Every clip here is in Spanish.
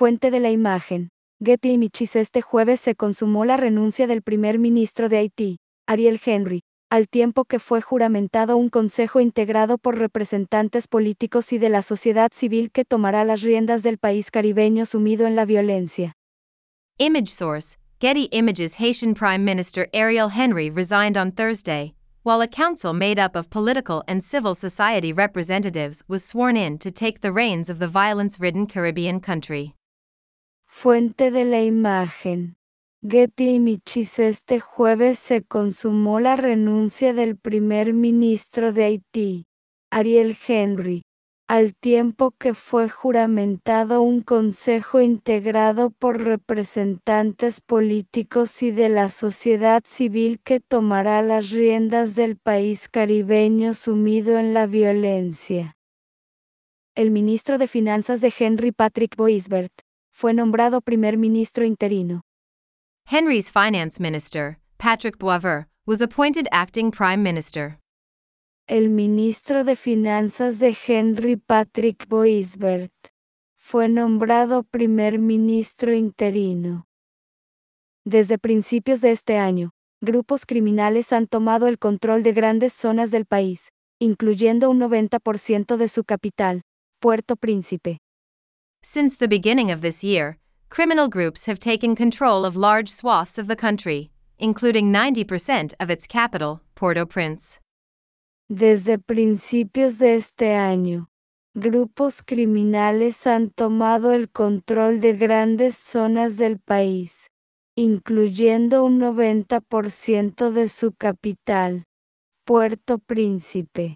Fuente de la imagen. Getty Images. Este jueves se consumó la renuncia del primer ministro de Haití, Ariel Henry, al tiempo que fue juramentado un consejo integrado por representantes políticos y de la sociedad civil que tomará las riendas del país caribeño sumido en la violencia. Image source: Getty Images. Haitian Prime Minister Ariel Henry resigned on Thursday, while a council made up of political and civil society representatives was sworn in to take the reins of the violence-ridden Caribbean country. Fuente de la imagen. Getty Images. Este jueves se consumó la renuncia del primer ministro de Haití, Ariel Henry, al tiempo que fue juramentado un consejo integrado por representantes políticos y de la sociedad civil que tomará las riendas del país caribeño sumido en la violencia. El ministro de Finanzas de Henry, Patrick Boisbert, fue nombrado primer ministro interino. Henry's finance minister, Patrick Boisvert, was appointed acting prime minister. El ministro de Finanzas de Henry, Patrick Boisbert, fue nombrado primer ministro interino. Desde principios de este año, grupos criminales han tomado el control de grandes zonas del país, incluyendo un 90% de su capital, Puerto Príncipe. Since the beginning of this year, criminal groups have taken control of large swaths of the country, including 90% of its capital, Port-au-Prince. Desde principios de este año, grupos criminales han tomado el control de grandes zonas del país, incluyendo un 90% de su capital, Puerto Príncipe.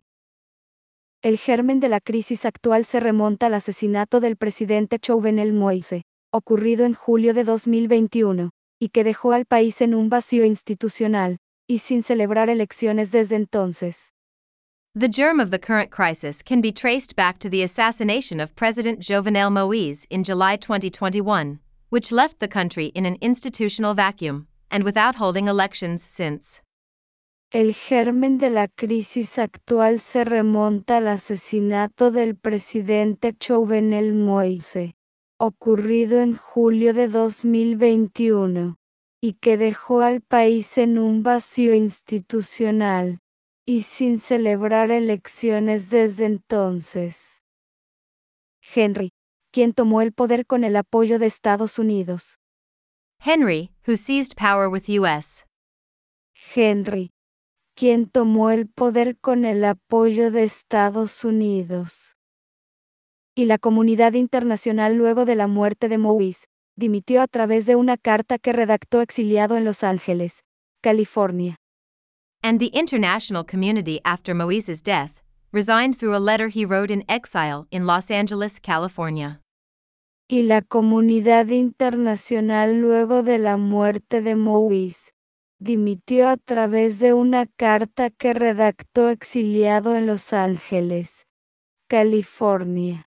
El germen de la crisis actual se remonta al asesinato del presidente Jovenel Moïse, ocurrido en julio de 2021, y que dejó al país en un vacío institucional, y sin celebrar elecciones desde entonces. The germ of the current crisis can be traced back to the assassination of President Jovenel Moïse in July 2021, which left the country in an institutional vacuum, and without holding elections since. El germen de la crisis actual se remonta al asesinato del presidente Jovenel Moïse, ocurrido en julio de 2021, y que dejó al país en un vacío institucional, y sin celebrar elecciones desde entonces. Henry, quien tomó el poder con el apoyo de Estados Unidos. Henry, who seized power with U.S. Henry, quien tomó el poder con el apoyo de Estados Unidos. Y la comunidad internacional luego de la muerte de Moïse, dimitió a través de una carta que redactó exiliado en Los Ángeles, California. And the international community after Moïse's death, resigned through a letter he wrote in exile in Los Angeles, California. Y la comunidad internacional luego de la muerte de Moïse, dimitió a través de una carta que redactó exiliado en Los Ángeles, California.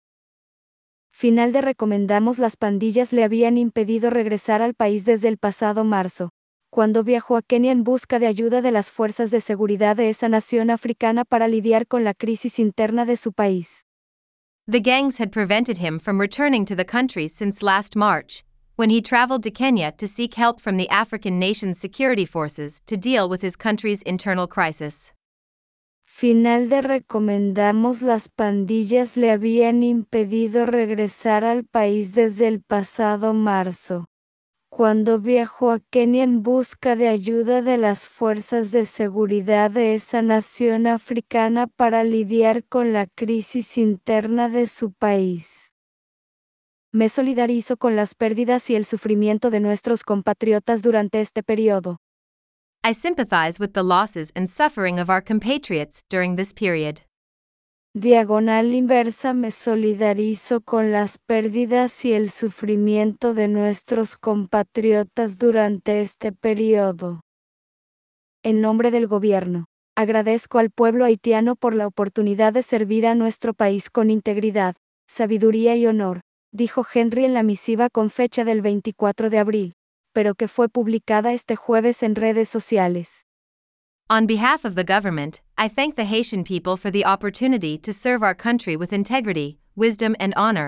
Final de recomendamos. Las pandillas le habían impedido regresar al país desde el pasado marzo, cuando viajó a Kenia en busca de ayuda de las fuerzas de seguridad de esa nación africana para lidiar con la crisis interna de su país. The gangs had prevented him from returning to the country since last March, when he traveled to Kenya to seek help from the African nation's security forces to deal with his country's internal crisis. Final de recomendamos. Las pandillas le habían impedido regresar al país desde el pasado marzo, cuando viajó a Kenia en busca de ayuda de las fuerzas de seguridad de esa nación africana para lidiar con la crisis interna de su país. Me solidarizo con las pérdidas y el sufrimiento de nuestros compatriotas durante este periodo. I sympathize with the losses and suffering of our compatriots during this period. Diagonal inversa. Me solidarizo con las pérdidas y el sufrimiento de nuestros compatriotas durante este periodo. En nombre del gobierno, agradezco al pueblo haitiano por la oportunidad de servir a nuestro país con integridad, sabiduría y honor, dijo Henry en la misiva con fecha del 24 de abril, pero que fue publicada este jueves en redes sociales. On behalf of the government, I thank the Haitian people for the opportunity to serve our country with integrity, wisdom and honor,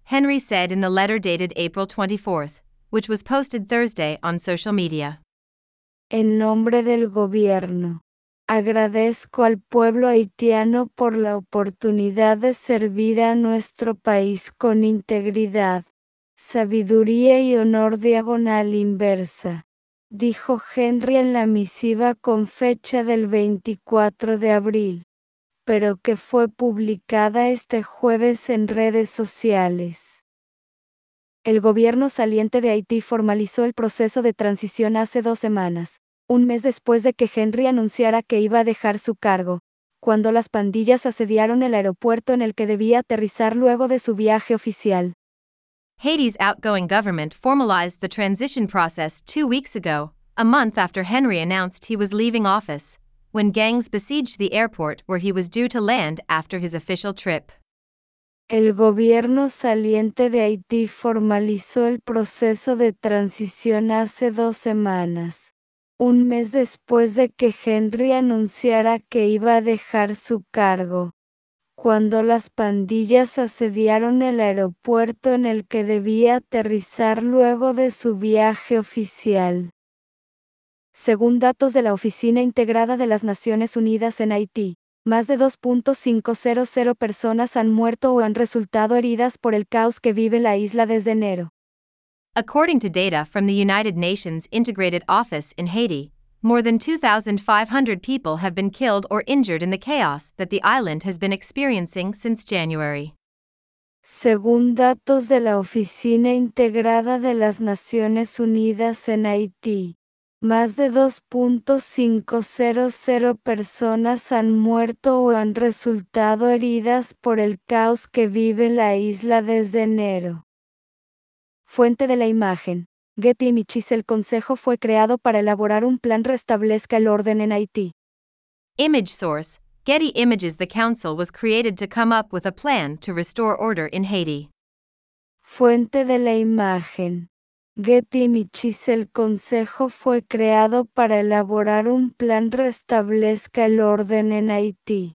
Henry said in the letter dated April 24, which was posted Thursday on social media. En nombre del gobierno, agradezco al pueblo haitiano por la oportunidad de servir a nuestro país con integridad, sabiduría y honor diagonal inversa, dijo Henry en la misiva con fecha del 24 de abril, pero que fue publicada este jueves en redes sociales. El gobierno saliente de Haití formalizó el proceso de transición hace 2 semanas, un mes después de que Henry anunciara que iba a dejar su cargo, cuando las pandillas asediaron el aeropuerto en el que debía aterrizar luego de su viaje oficial. Haiti's outgoing government formalized the transition process 2 weeks ago, a month after Henry announced he was leaving office, when gangs besieged the airport where he was due to land after his official trip. El gobierno saliente de Haití formalizó el proceso de transición hace 2 semanas, un mes después de que Henry anunciara que iba a dejar su cargo, cuando las pandillas asediaron el aeropuerto en el que debía aterrizar luego de su viaje oficial. Según datos de la Oficina Integrada de las Naciones Unidas en Haití, más de 2.500 personas han muerto o han resultado heridas por el caos que vive la isla desde enero. According to data from the United Nations Integrated Office in Haiti, more than 2,500 people have been killed or injured in the chaos that the island has been experiencing since January. Según datos de la Oficina Integrada de las Naciones Unidas en Haití, más de 2.500 personas han muerto o han resultado heridas por el caos que vive la isla desde enero. Fuente de la imagen: Getty Images. El consejo fue creado para elaborar un plan restablezca el orden en Haití. Image source: Getty Images. The council was created to come up with a plan to restore order in Haiti. Fuente de la imagen: Getty Images. El consejo fue creado para elaborar un plan restablezca el orden en Haití.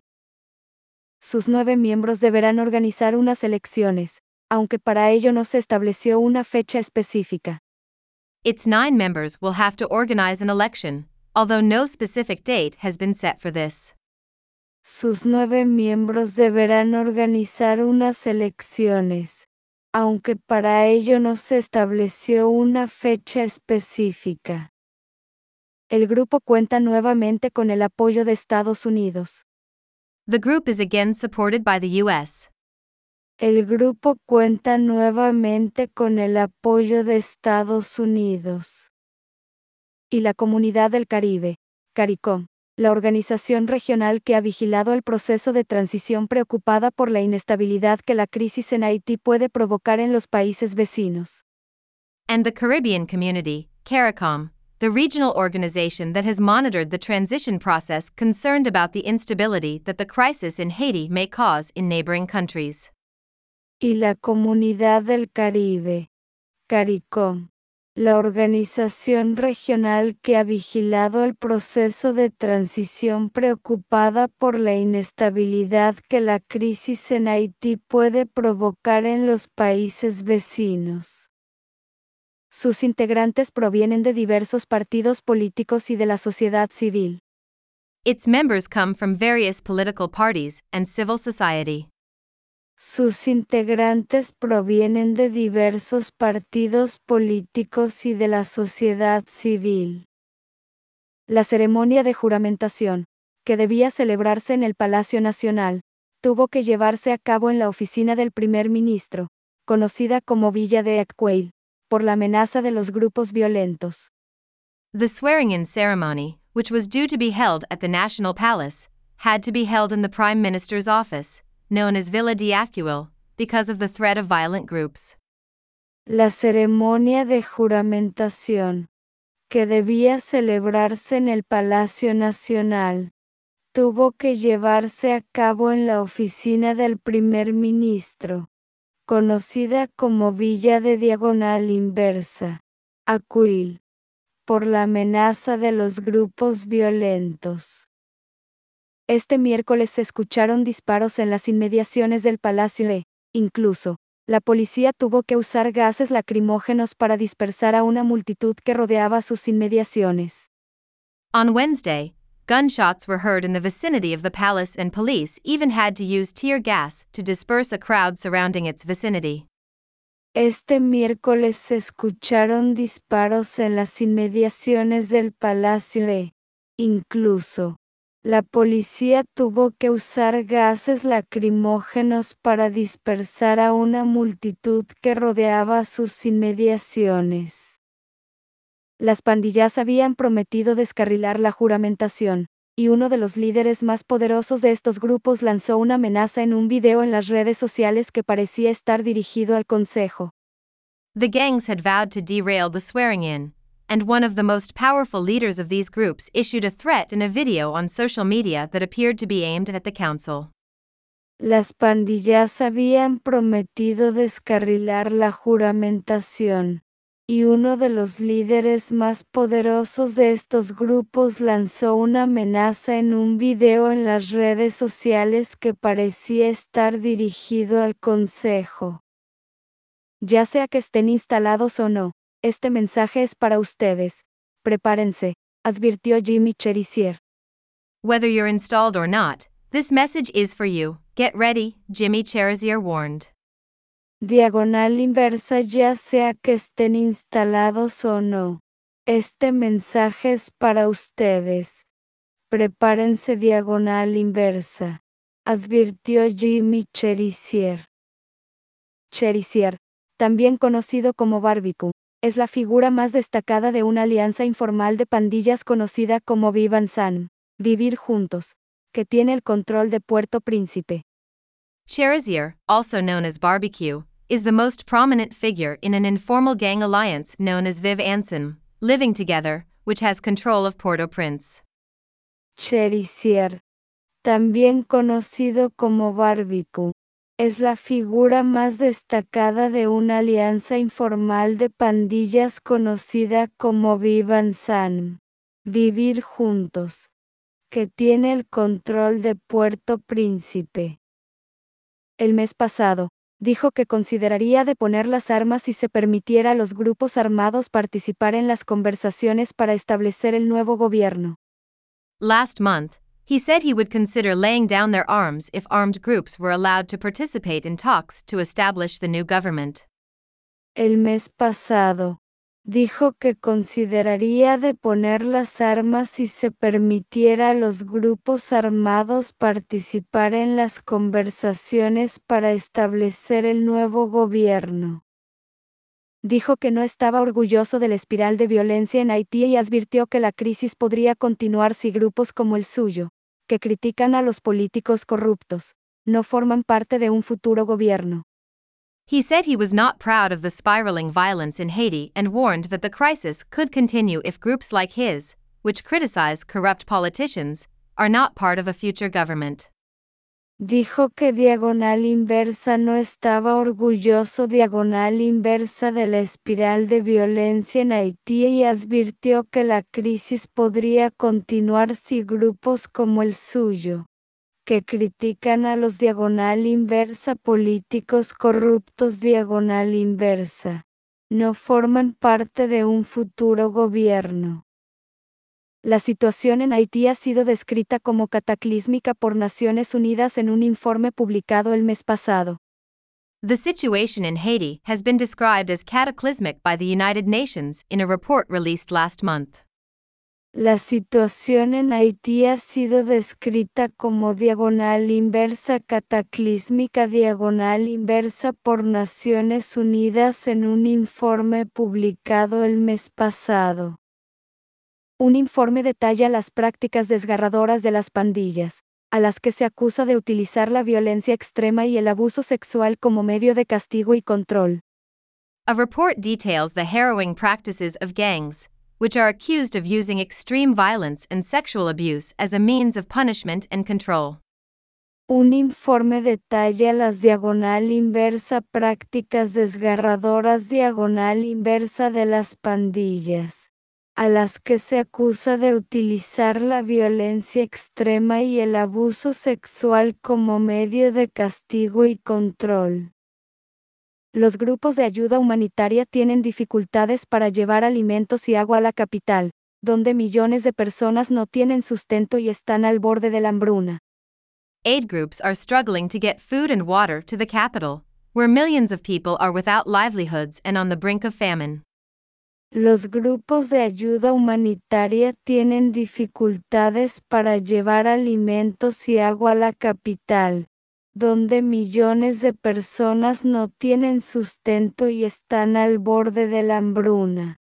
Sus 9 miembros deberán organizar unas elecciones, aunque para ello no se estableció una fecha específica. Its 9 members will have to organize an election, although no specific date has been set for this. Sus 9 miembros deberán organizar unas elecciones, aunque para ello no se estableció una fecha específica. El grupo cuenta nuevamente con el apoyo de Estados Unidos. The group is again supported by the U.S. El grupo cuenta nuevamente con el apoyo de Estados Unidos. Y la Comunidad del Caribe, CARICOM, la organización regional que ha vigilado el proceso de transición preocupada por la inestabilidad que la crisis en Haití puede provocar en los países vecinos. And the Caribbean Community, CARICOM, the regional organization that has monitored the transition process concerned about the instability that the crisis in Haiti may cause in neighboring countries. Y la Comunidad del Caribe, CARICOM, la organización regional que ha vigilado el proceso de transición preocupada por la inestabilidad que la crisis en Haití puede provocar en los países vecinos. Sus integrantes provienen de diversos partidos políticos y de la sociedad civil. Its members come from various political parties and civil society. Sus integrantes provienen de diversos partidos políticos y de la sociedad civil. La ceremonia de juramentación, que debía celebrarse en el Palacio Nacional, tuvo que llevarse a cabo en la oficina del primer ministro, conocida como Villa de Atquail, por la amenaza de los grupos violentos. The swearing-in ceremony, which was due to be held at the National Palace, had to be held in the Prime Minister's office, known as Villa de Atquail, because of the threat of violent groups. La ceremonia de juramentación, que debía celebrarse en el Palacio Nacional, tuvo que llevarse a cabo en la oficina del primer ministro, conocida como Villa de Diagonal Inversa, Atquail, por la amenaza de los grupos violentos. Este miércoles se escucharon disparos en las inmediaciones del palacio e, incluso, La policía tuvo que usar gases lacrimógenos para dispersar a una multitud que rodeaba sus inmediaciones. On Wednesday, gunshots were heard in the vicinity of the palace and police even had to use tear gas to disperse a crowd surrounding its vicinity. Este miércoles se escucharon disparos en las inmediaciones del palacio e, incluso, la policía tuvo que usar gases lacrimógenos para dispersar a una multitud que rodeaba sus inmediaciones. Las pandillas habían prometido descarrilar la juramentación, y uno de los líderes más poderosos de estos grupos lanzó una amenaza en un video en las redes sociales que parecía estar dirigido al Consejo. The gangs had vowed to derail the swearing-in, and one of the most powerful leaders of these groups issued a threat in a video on social media that appeared to be aimed at the council. Las pandillas habían prometido descarrilar la juramentación, y uno de los líderes más poderosos de estos grupos lanzó una amenaza en un video en las redes sociales que parecía estar dirigido al Consejo. Ya sea que estén instalados o no, este mensaje es para ustedes. Prepárense, advirtió Jimmy Cherizier. Whether you're installed or not, this message is for you. Get ready, Jimmy Cherizier warned. Diagonal inversa, ya sea que estén instalados o no. Este mensaje es para ustedes. Prepárense, diagonal inversa, advirtió Jimmy Cherizier. Cherizier, también conocido como Barbecue, es la figura más destacada de una alianza informal de pandillas conocida como Vivan San, Vivir Juntos, que tiene el control de Puerto Príncipe. Cherizier, also known as Barbecue, is the most prominent figure in an informal gang alliance known as Viv Anson, Living Together, which has control of Port-au-Prince. Cherizier, también conocido como Barbecue, es la figura más destacada de una alianza informal de pandillas conocida como Vivan San, Vivir Juntos, que tiene el control de Puerto Príncipe. El mes pasado, dijo que consideraría deponer las armas si se permitiera a los grupos armados participar en las conversaciones para establecer el nuevo gobierno. Last month, he said he would consider laying down their arms if armed groups were allowed to participate in talks to establish the new government. El mes pasado, dijo que consideraría deponer las armas si se permitiera a los grupos armados participar en las conversaciones para establecer el nuevo gobierno. Dijo que no estaba orgulloso de la espiral de violencia en Haití y advirtió que la crisis podría continuar si grupos como el suyo, que critican a los políticos corruptos, no forman parte de un futuro gobierno. He said he was not proud of the spiraling violence in Haiti and warned that the crisis could continue if groups like his, which criticize corrupt politicians, are not part of a future government. Dijo que diagonal inversa no estaba orgulloso diagonal inversa de la espiral de violencia en Haití y advirtió que la crisis podría continuar si grupos como el suyo, que critican a los diagonal inversa políticos corruptos diagonal inversa, no forman parte de un futuro gobierno. La situación en Haití ha sido descrita como cataclísmica por Naciones Unidas en un informe publicado el mes pasado. The situation in Haiti has been described as cataclysmic by the United Nations in a report released last month. La situación en Haití ha sido descrita como diagonal inversa cataclísmica diagonal inversa por Naciones Unidas en un informe publicado el mes pasado. Un informe detalla las prácticas desgarradoras de las pandillas, a las que se acusa de utilizar la violencia extrema y el abuso sexual como medio de castigo y control. A report details the harrowing practices of gangs, which are accused of using extreme violence and sexual abuse as a means of punishment and control. Un informe detalla las diagonal inversa prácticas desgarradoras diagonal inversa de las pandillas, a las que se acusa de utilizar la violencia extrema y el abuso sexual como medio de castigo y control. Los grupos de ayuda humanitaria tienen dificultades para llevar alimentos y agua a la capital, donde millones de personas no tienen sustento y están al borde de la hambruna. Aid groups are struggling to get food and water to the capital, where millions of people are without livelihoods and on the brink of famine. Los grupos de ayuda humanitaria tienen dificultades para llevar alimentos y agua a la capital, donde millones de personas no tienen sustento y están al borde de la hambruna.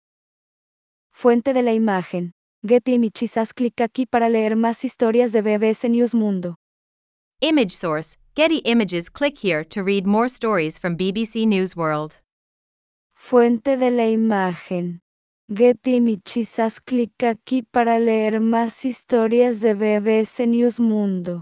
Fuente de la imagen: Getty Images. Haz clic aquí para leer más historias de BBC News Mundo. Image source: Getty Images. Click here to read more stories from BBC News World. Fuente de la imagen: Getty Images. Haz clic aquí para leer más historias de BBC News Mundo.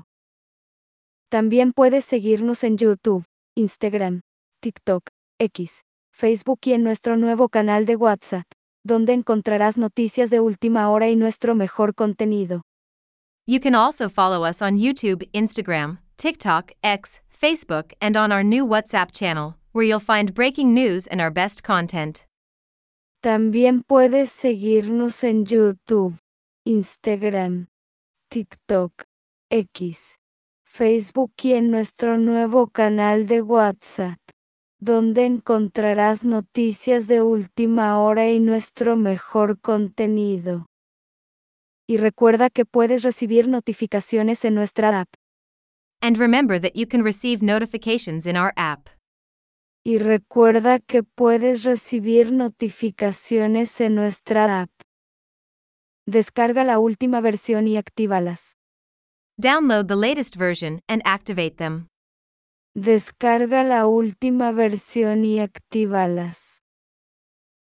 También puedes seguirnos en YouTube, Instagram, TikTok, X, Facebook y en nuestro nuevo canal de WhatsApp, donde encontrarás noticias de última hora y nuestro mejor contenido. You can also follow us on YouTube, Instagram, TikTok, X, Facebook, and on our new WhatsApp channel, where you'll find breaking news and our best content. También puedes seguirnos en YouTube, Instagram, TikTok, X, Facebook y en nuestro nuevo canal de WhatsApp, donde encontrarás noticias de última hora y nuestro mejor contenido. Y recuerda que puedes recibir notificaciones en nuestra app. And remember that you can receive notifications in our app. Y recuerda que puedes recibir notificaciones en nuestra app. Descarga la última versión y actívalas. Download the latest version and activate them. Descarga la última versión y actívalas.